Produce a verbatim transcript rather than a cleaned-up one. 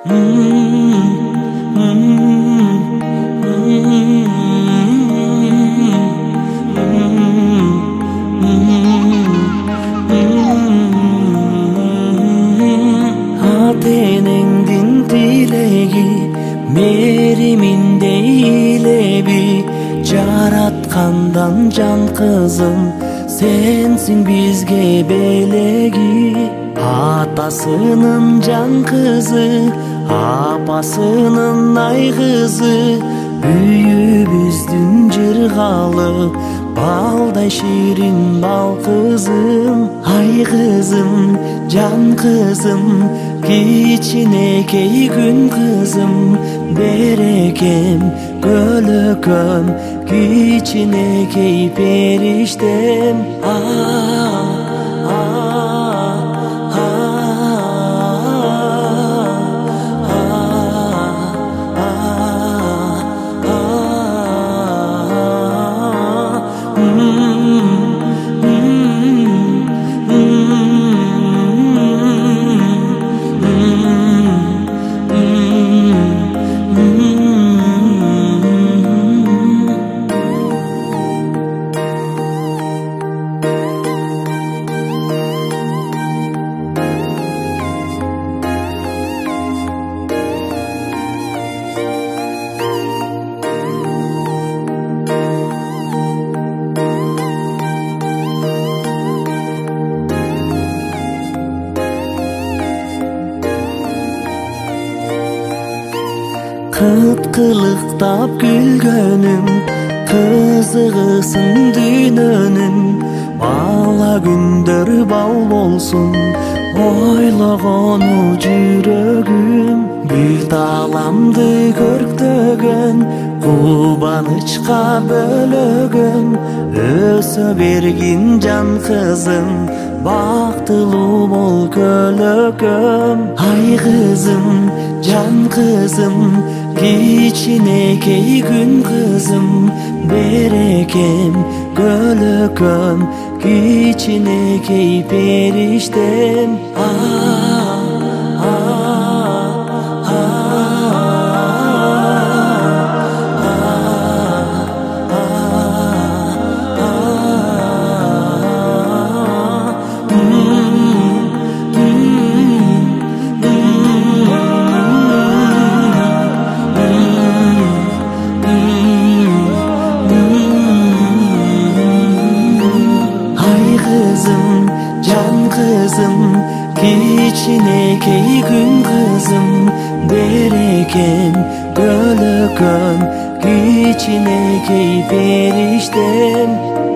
Ата-энеңдин тилеги мериминдей илеби, жараткандан жан кызым сенсиң бизге белеги. Атасынын жан кызы, апасынын ай кызы, үйүбүздүн жыргалы балдай ширин бал кызым. Ай кызым, жан кызым, кичинекей күн кызым, берекем көлөкөм, кичинекей периштем. А Кыткылыктап күлгөнүм, кызыгысын дүйнөнүн, бала күндөр бал болсун, ойлогону жүрөгүм. Бүт ааламды көрктөгөн, кубанычка бөлөгөн, өсө бергин жан кызым, бактылуу бол көлөкөм. Ай кызым, жан кызым, кичинекей күн кызым, берекем көлөкөм, кичинекей периштем. А кичинекей күн кызым, берекем көлөкөм, кичинекей периштем.